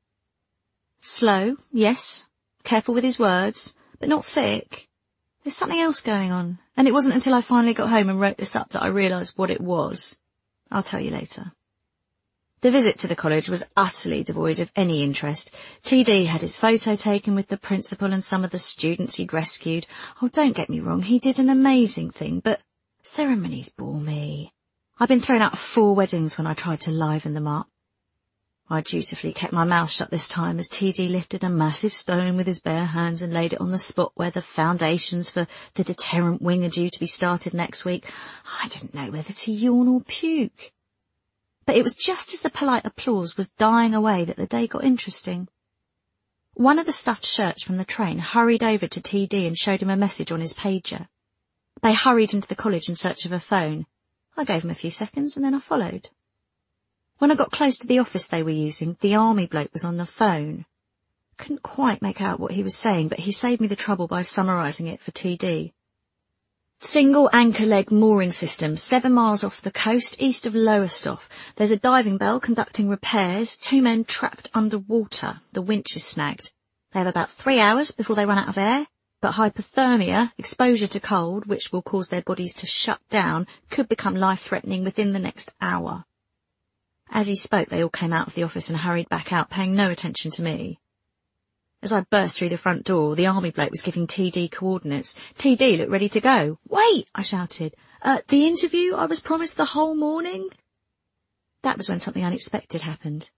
Slow, yes, careful with his words, but not thick. There's something else going on, and it wasn't until I finally got home and wrote this up that I realised what it was. I'll tell you later. The visit to the college was utterly devoid of any interest. TD had his photo taken with the principal and some of the students he'd rescued. Oh, don't get me wrong, he did an amazing thing, but ceremonies bore me. I'd been thrown out of 4 weddings when I tried to liven them up. I dutifully kept my mouth shut this time as TD lifted a massive stone with his bare hands and laid it on the spot where the foundations for the deterrent wing are due to be started next week. I didn't know whether to yawn or puke. But it was just as the polite applause was dying away that the day got interesting. One of the stuffed shirts from the train hurried over to TD and showed him a message on his pager. They hurried into the college in search of a phone. I gave him a few seconds and then I followed. When I got close to the office they were using, the army bloke was on the phone. Couldn't quite make out what he was saying, but he saved me the trouble by summarising it for TD. Single anchor leg mooring system, 7 miles off the coast, east of Lowestoft. There's a diving bell conducting repairs, 2 men trapped underwater. The winch is snagged. They have about 3 hours before they run out of air, but hypothermia, exposure to cold, which will cause their bodies to shut down, could become life-threatening within the next hour. As he spoke, they all came out of the office and hurried back out, paying no attention to me. As I burst through the front door, the army bloke was giving TD coordinates. TD looked ready to go. "Wait!" I shouted. The interview I was promised the whole morning?" That was when something unexpected happened.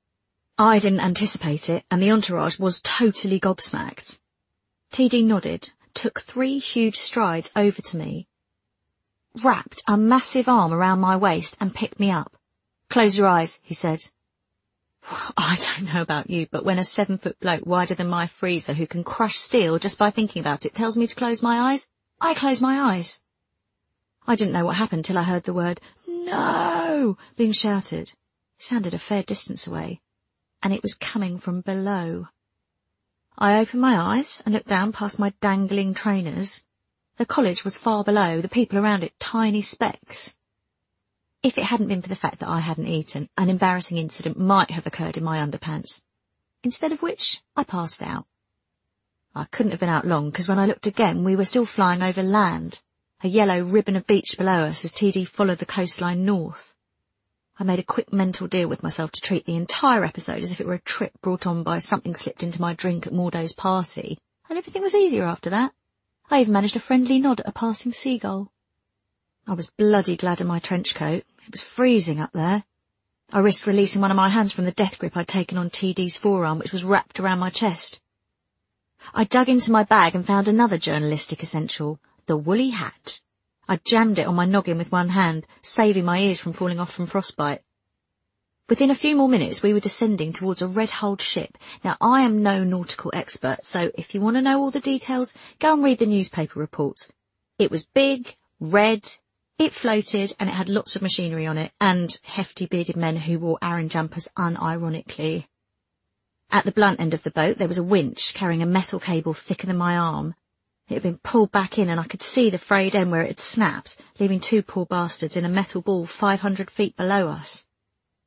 I didn't anticipate it, and the entourage was totally gobsmacked. TD nodded, took 3 huge strides over to me, wrapped a massive arm around my waist and picked me up. "Close your eyes," he said. I don't know about you, but when a 7-foot bloke wider than my freezer who can crush steel just by thinking about it tells me to close my eyes, I close my eyes. I didn't know what happened till I heard the word "No" being shouted. It sounded a fair distance away, and it was coming from below. I opened my eyes and looked down past my dangling trainers. The college was far below, the people around it tiny specks. If it hadn't been for the fact that I hadn't eaten, an embarrassing incident might have occurred in my underpants, instead of which I passed out. I couldn't have been out long, because when I looked again we were still flying over land, a yellow ribbon of beach below us as TD followed the coastline north. I made a quick mental deal with myself to treat the entire episode as if it were a trip brought on by something slipped into my drink at Mordo's party, and everything was easier after that. I even managed a friendly nod at a passing seagull. I was bloody glad of my trench coat. It was freezing up there. I risked releasing one of my hands from the death grip I'd taken on TD's forearm, which was wrapped around my chest. I dug into my bag and found another journalistic essential, the woolly hat. I jammed it on my noggin with one hand, saving my ears from falling off from frostbite. Within a few more minutes we were descending towards a red-hulled ship. Now, I am no nautical expert, so if you want to know all the details, go and read the newspaper reports. It was big, red, it floated, and it had lots of machinery on it, and hefty bearded men who wore Aran jumpers unironically. At the blunt end of the boat there was a winch carrying a metal cable thicker than my arm. It had been pulled back in, and I could see the frayed end where it had snapped, leaving 2 poor bastards in a metal ball 500 feet below us.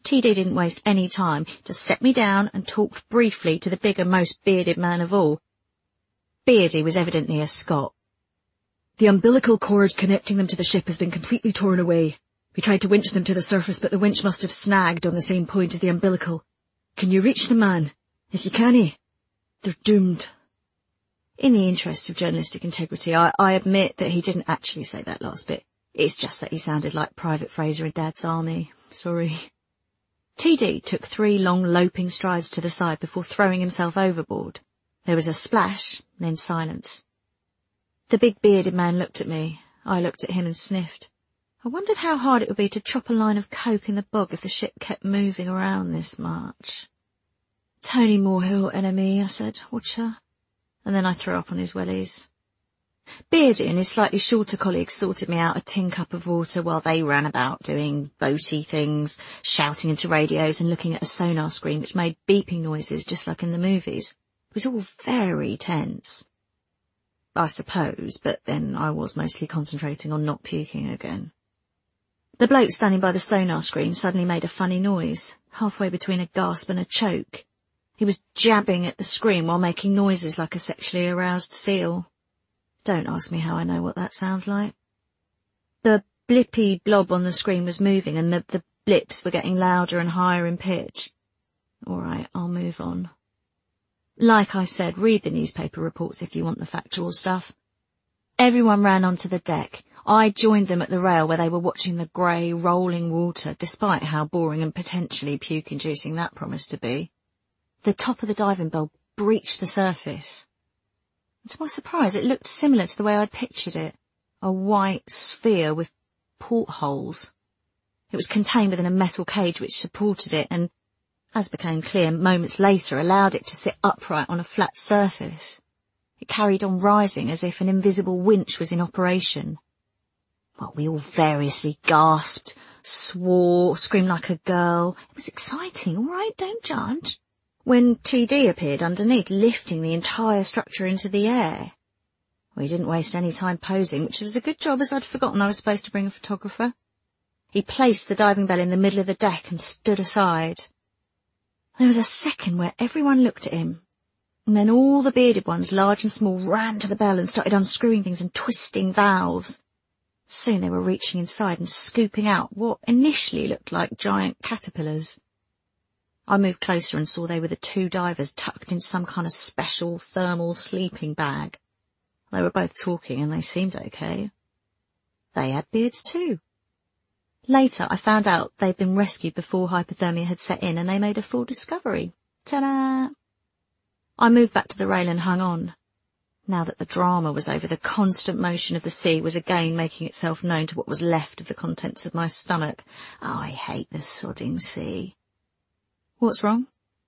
TD didn't waste any time, just set me down and talked briefly to the bigger, most bearded man of all. Beardy was evidently a Scot. The umbilical cord connecting them to the ship has been completely torn away. We tried to winch them to the surface, but the winch must have snagged on the same point as the umbilical. Can you reach them, man? If you can't, they're doomed. In the interest of journalistic integrity, I admit that he didn't actually say that last bit. It's just that he sounded like Private Fraser in Dad's army. Sorry. TD took 3 long loping strides to the side before throwing himself overboard. There was a splash, then silence. The big bearded man looked at me. I looked at him and sniffed. I wondered how hard it would be to chop a line of coke in the bog if the ship kept moving around this much. Tony Moorhill, enemy, I said. Watcher. And then I threw up on his wellies. Beardy and his slightly shorter colleagues sorted me out a tin cup of water while they ran about doing boaty things, shouting into radios and looking at a sonar screen which made beeping noises just like in the movies. It was all very tense. I suppose, but then I was mostly concentrating on not puking again. The bloke standing by the sonar screen suddenly made a funny noise, halfway between a gasp and a choke. He was jabbing at the screen while making noises like a sexually aroused seal. Don't ask me how I know what that sounds like. The blippy blob on the screen was moving and the blips were getting louder and higher in pitch. All right, I'll move on. Like I said, read the newspaper reports if you want the factual stuff. Everyone ran onto the deck. I joined them at the rail where they were watching the grey, rolling water, despite how boring and potentially puke-inducing that promised to be. The top of the diving bell breached the surface. And to my surprise, it looked similar to the way I'd pictured it. A white sphere with portholes. It was contained within a metal cage which supported it and, as became clear moments later, allowed it to sit upright on a flat surface. It carried on rising as if an invisible winch was in operation. Well, we all variously gasped, swore, screamed like a girl. It was exciting, all right, don't judge. When TD appeared underneath, lifting the entire structure into the air. We didn't waste any time posing, which was a good job as I'd forgotten I was supposed to bring a photographer. He placed the diving bell in the middle of the deck and stood aside. There was a second where everyone looked at him, and then all the bearded ones, large and small, ran to the bell and started unscrewing things and twisting valves. Soon they were reaching inside and scooping out what initially looked like giant caterpillars. I moved closer and saw they were the 2 divers tucked in some kind of special thermal sleeping bag. They were both talking and they seemed okay. They had beards too. Later I found out they'd been rescued before hypothermia had set in and they made a full discovery. Ta-da! I moved back to the rail and hung on. Now that the drama was over, the constant motion of the sea was again making itself known to what was left of the contents of my stomach. Oh, I hate the sodding sea. What's wrong?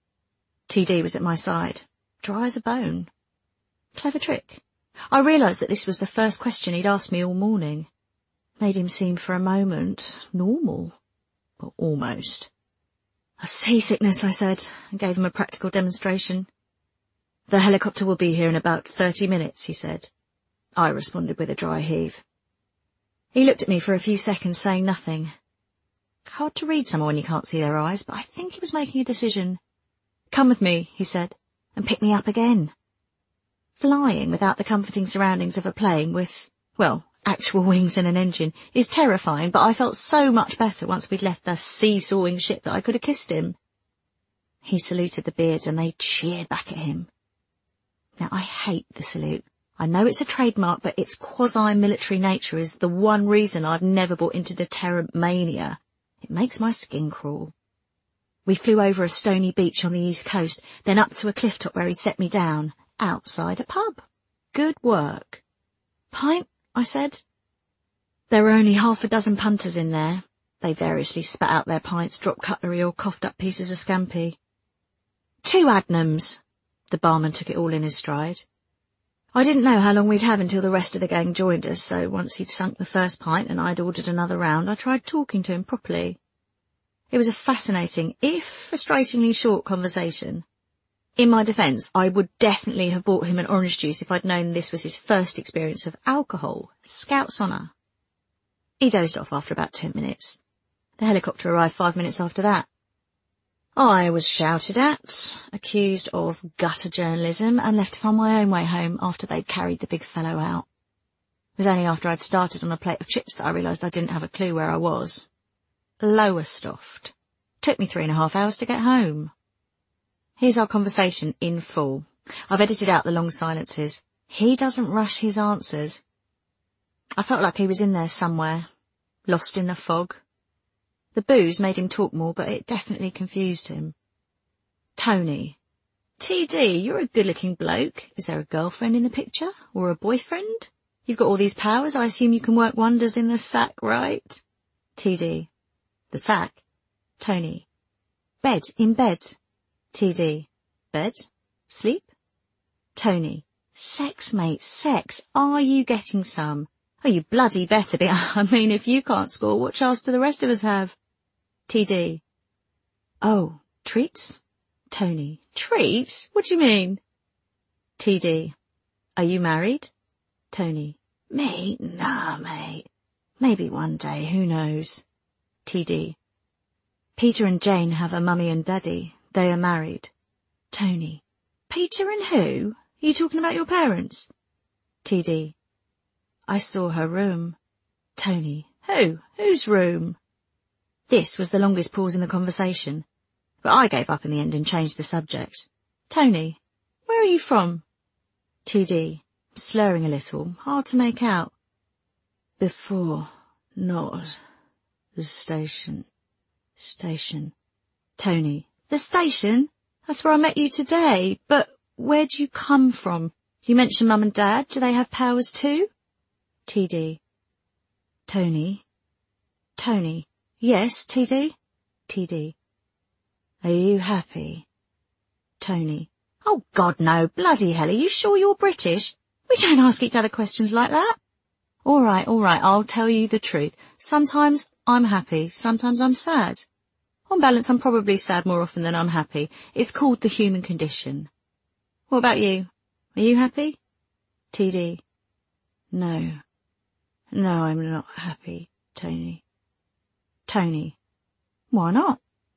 TD was at my side, dry as a bone. Clever trick. I realised that this was the first question he'd asked me all morning. Made him seem for a moment normal. Well, almost. A seasickness, I said, and gave him a practical demonstration. The helicopter will be here in about 30 minutes, he said. I responded with a dry heave. He looked at me for a few seconds, saying nothing. Hard to read someone when you can't see their eyes, but I think he was making a decision. Come with me, he said, and pick me up again. Flying without the comforting surroundings of a plane with, well, actual wings and an engine is terrifying, but I felt so much better once we'd left the seesawing ship that I could have kissed him. He saluted the beards and they cheered back at him. Now, I hate the salute. I know it's a trademark, but its quasi-military nature is the one reason I've never bought into deterrent mania. It makes my skin crawl. We flew over a stony beach on the east coast, then up to a cliff top where he set me down, outside a pub. Good work. Pint? I said. There were only half a dozen punters in there. They variously spat out their pints, dropped cutlery or coughed up pieces of scampi. 2 Adnams. The barman took it all in his stride. I didn't know how long we'd have until the rest of the gang joined us, so once he'd sunk the first pint and I'd ordered another round, I tried talking to him properly. It was a fascinating, if frustratingly short conversation. In my defence, I would definitely have bought him an orange juice if I'd known this was his first experience of alcohol. Scout's honour. He dozed off after about 10 minutes. The helicopter arrived 5 minutes after that. I was shouted at, accused of gutter journalism, and left to find my own way home after they'd carried the big fellow out. It was only after I'd started on a plate of chips that I realised I didn't have a clue where I was. Lowestoft. Took me 3.5 hours to get home. Here's our conversation in full. I've edited out the long silences. He doesn't rush his answers. I felt like he was in there somewhere, lost in the fog. The booze made him talk more, but it definitely confused him. Tony. TD, you're a good-looking bloke. Is there a girlfriend in the picture? Or a boyfriend? You've got all these powers. I assume you can work wonders in the sack, right? TD. The sack? Tony. Bed, in bed. TD. Bed? Sleep? Tony. Sex, mate, sex. Are you getting some? Oh, you bloody better be. I mean, if you can't score, what chance do the rest of us have? TD. Oh, treats? Tony. Treats? What do you mean? TD. Are you married? Tony. Me? Nah, mate. Maybe one day, who knows? TD. Peter and Jane have a mummy and daddy. They are married. Tony. Peter and who? Are you talking about your parents? TD. I saw her room. Tony. Who? Whose room? This was the longest pause in the conversation, but I gave up in the end and changed the subject. Tony. Where are you from? TD. Slurring a little, hard to make out. Before, not the station. Station. Tony. The station? That's where I met you today, but where do you come from? You mentioned Mum and Dad. Do they have powers too? TD. Tony. Tony. Yes, TD? TD. Are you happy? Tony. Oh, God, no. Bloody hell, are you sure you're British? We don't ask each other questions like that. All right, I'll tell you the truth. Sometimes I'm happy, sometimes I'm sad. On balance, I'm probably sad more often than I'm happy. It's called the human condition. What about you? Are you happy? TD. No. No, I'm not happy, Tony. Tony. Why not?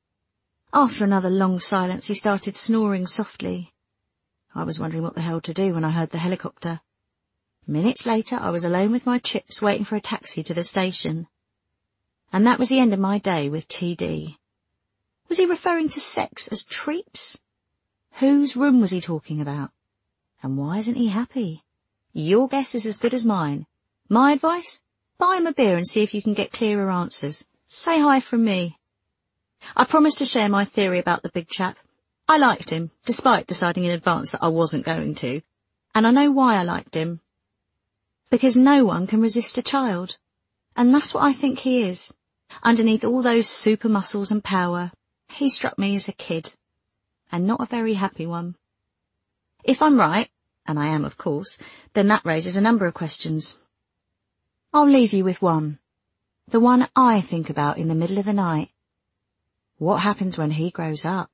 After another long silence, he started snoring softly. I was wondering what the hell to do when I heard the helicopter. Minutes later, I was alone with my chips waiting for a taxi to the station. And that was the end of my day with TD. Was he referring to sex as treats? Whose room was he talking about? And why isn't he happy? Your guess is as good as mine. My advice? Buy him a beer and see if you can get clearer answers. Say hi from me. I promised to share my theory about the big chap. I liked him, despite deciding in advance that I wasn't going to. And I know why I liked him. Because no one can resist a child. And that's what I think he is. Underneath all those super muscles and power, he struck me as a kid. And not a very happy one. If I'm right, and I am of course, then that raises a number of questions. I'll leave you with one. The one I think about in the middle of the night. What happens when he grows up?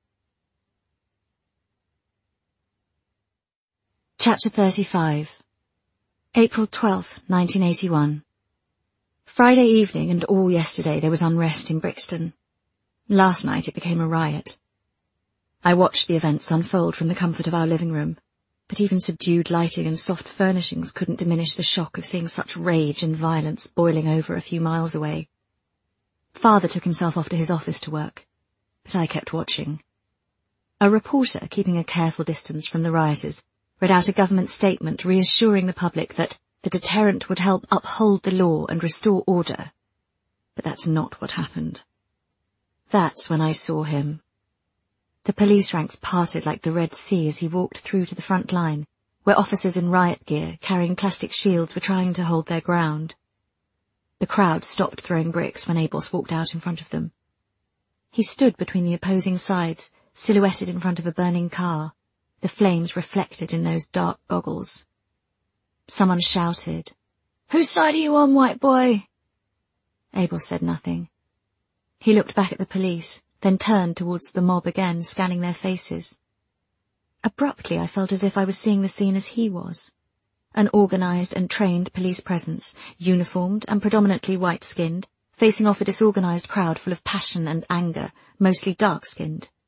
Chapter 35. April 12th, 1981. Friday evening and all yesterday there was unrest in Brixton. Last night it became a riot. I watched the events unfold from the comfort of our living room, but even subdued lighting and soft furnishings couldn't diminish the shock of seeing such rage and violence boiling over a few miles away. Father took himself off to his office to work, but I kept watching. A reporter, keeping a careful distance from the rioters, read out a government statement reassuring the public that the deterrent would help uphold the law and restore order. But that's not what happened. That's when I saw him. The police ranks parted like the Red Sea as he walked through to the front line, where officers in riot gear, carrying plastic shields, were trying to hold their ground. The crowd stopped throwing bricks when Abos walked out in front of them. He stood between the opposing sides, silhouetted in front of a burning car, the flames reflected in those dark goggles. Someone shouted, "Whose side are you on, white boy?" Abos said nothing. He looked back at the police, then turned towards the mob again, scanning their faces. Abruptly I felt as if I was seeing the scene as he was. An organised and trained police presence, uniformed and predominantly white-skinned, facing off a disorganised crowd full of passion and anger, mostly dark-skinned.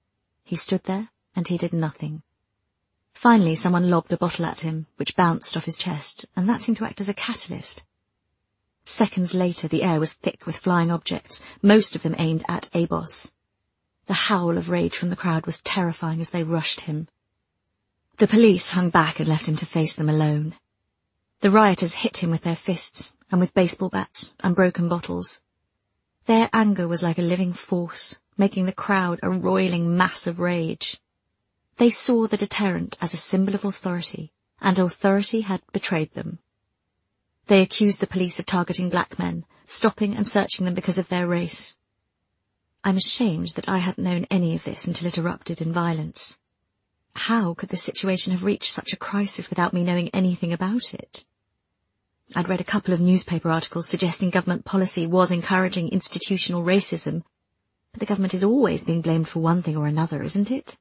He stood there, and he did nothing. Finally, someone lobbed a bottle at him, which bounced off his chest, and that seemed to act as a catalyst. Seconds later, the air was thick with flying objects, most of them aimed at Abos. The howl of rage from the crowd was terrifying as they rushed him. The police hung back and left him to face them alone. The rioters hit him with their fists, and with baseball bats and broken bottles. Their anger was like a living force, making the crowd a roiling mass of rage. They saw the deterrent as a symbol of authority, and authority had betrayed them. They accused the police of targeting black men, stopping and searching them because of their race. I'm ashamed that I hadn't known any of this until it erupted in violence. How could the situation have reached such a crisis without me knowing anything about it? I'd read a couple of newspaper articles suggesting government policy was encouraging institutional racism, but the government is always being blamed for one thing or another, isn't it?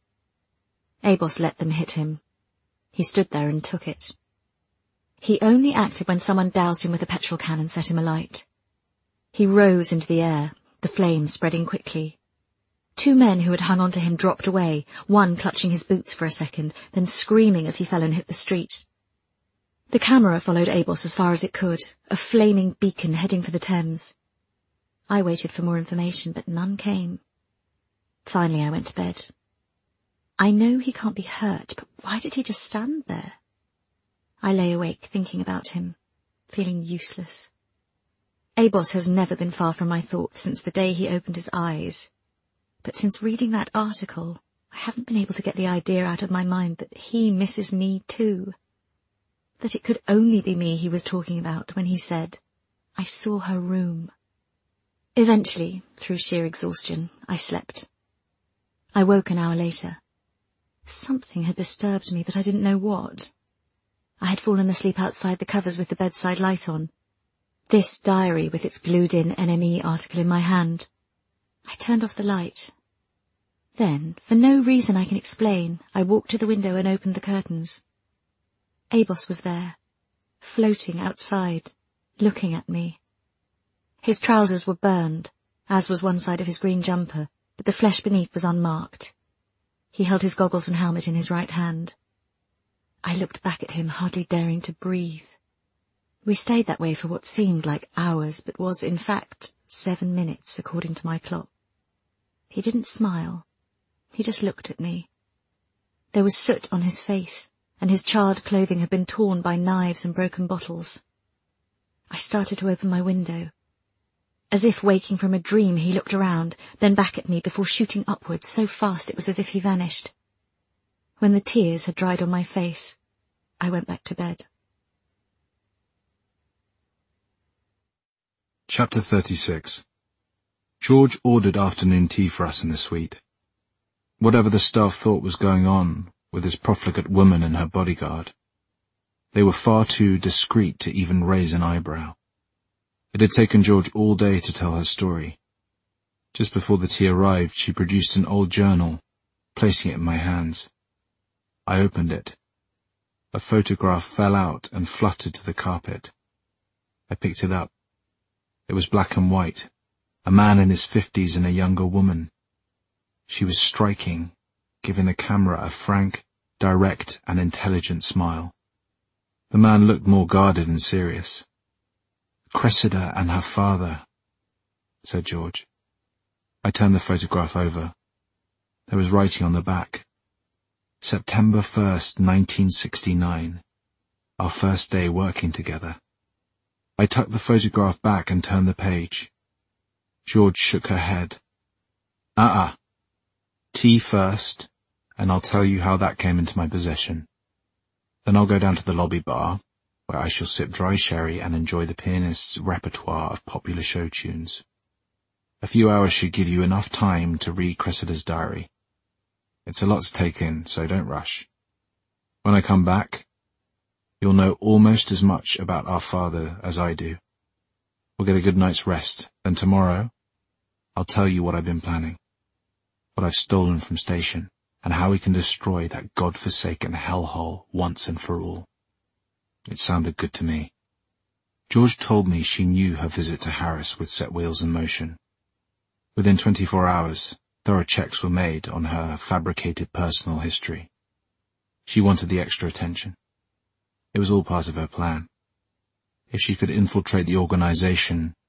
Abos let them hit him. He stood there and took it. He only acted when someone doused him with a petrol can and set him alight. He rose into the air, the flames spreading quickly. 2 men who had hung onto him dropped away, one clutching his boots for a second, then screaming as he fell and hit the street. The camera followed Abos as far as it could, a flaming beacon heading for the Thames. I waited for more information, but none came. Finally, I went to bed. I know he can't be hurt, but why did he just stand there? I lay awake thinking about him, feeling useless. Abos has never been far from my thoughts since the day he opened his eyes. But since reading that article, I haven't been able to get the idea out of my mind that he misses me too. That it could only be me he was talking about when he said, "I saw her room." Eventually, through sheer exhaustion, I slept. I woke an hour later. Something had disturbed me, but I didn't know what. I had fallen asleep outside the covers with the bedside light on. This diary with its glued-in NME article in my hand. I turned off the light. Then, for no reason I can explain, I walked to the window and opened the curtains. Abos was there, floating outside, looking at me. His trousers were burned, as was one side of his green jumper, but the flesh beneath was unmarked. He held his goggles and helmet in his right hand. I looked back at him, hardly daring to breathe. We stayed that way for what seemed like hours, but was, in fact, 7 minutes, according to my clock. He didn't smile. He just looked at me. There was soot on his face, and his charred clothing had been torn by knives and broken bottles. I started to open my window. As if waking from a dream, he looked around, then back at me before shooting upwards so fast it was as if he vanished. When the tears had dried on my face, I went back to bed. Chapter 36. George ordered afternoon tea for us in the suite. Whatever the staff thought was going on with this profligate woman and her bodyguard, they were far too discreet to even raise an eyebrow. It had taken George all day to tell her story. Just before the tea arrived, she produced an old journal, placing it in my hands. I opened it. A photograph fell out and fluttered to the carpet. I picked it up. It was black and white, a man in his 50s and a younger woman. She was striking, giving the camera a frank, direct and intelligent smile. The man looked more guarded and serious. "Cressida and her father," said George. I turned the photograph over. There was writing on the back. September 1st, 1969. Our first day working together. I tucked the photograph back and turned the page. George shook her head. Tea first, and I'll tell you how that came into my possession. Then I'll go down to the lobby bar, where I shall sip dry sherry and enjoy the pianist's repertoire of popular show tunes. A few hours should give you enough time to read Cressida's diary. It's a lot to take in, so don't rush. When I come back, you'll know almost as much about our father as I do. We'll get a good night's rest, and tomorrow I'll tell you what I've been planning, what I've stolen from Station, and how we can destroy that God-forsaken hellhole once and for all. It sounded good to me. George told me she knew her visit to Harris would set wheels in motion. Within 24 hours, Thorough checks were made on her fabricated personal history. She wanted the extra attention. It was all part of her plan. If she could infiltrate the organization,